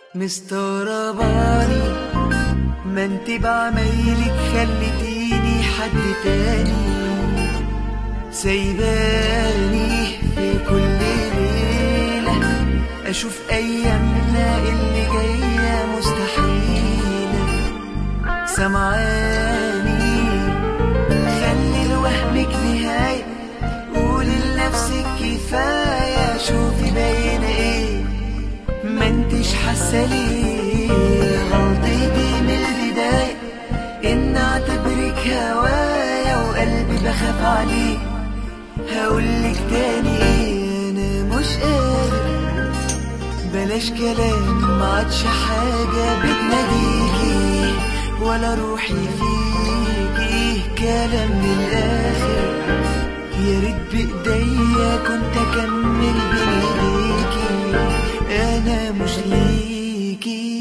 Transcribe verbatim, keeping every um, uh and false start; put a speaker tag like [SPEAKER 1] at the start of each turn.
[SPEAKER 1] مستغرباني، ما انت بعمايلك خليتيني حد تاني، سايباني في كل ليلة اشوف ايامنا اللي جاية مستحيلة. سمعاني خلي لوهمك نهاية، قولي لنفسك كفاية، شوفي باين ايه ما انتش حاسة ليه. غلطتي من البداية ان اعتبرك هوايا وقلبي بخاف عليه. هقولك تاني ايه، انا مش قادر، بلاش كلام معادش حاجة بتناديكي ولا روحي فيكي. كلام من الاخر، يا ريت بايديا كنت اكمل بين ايديكي، انا مش ليكي.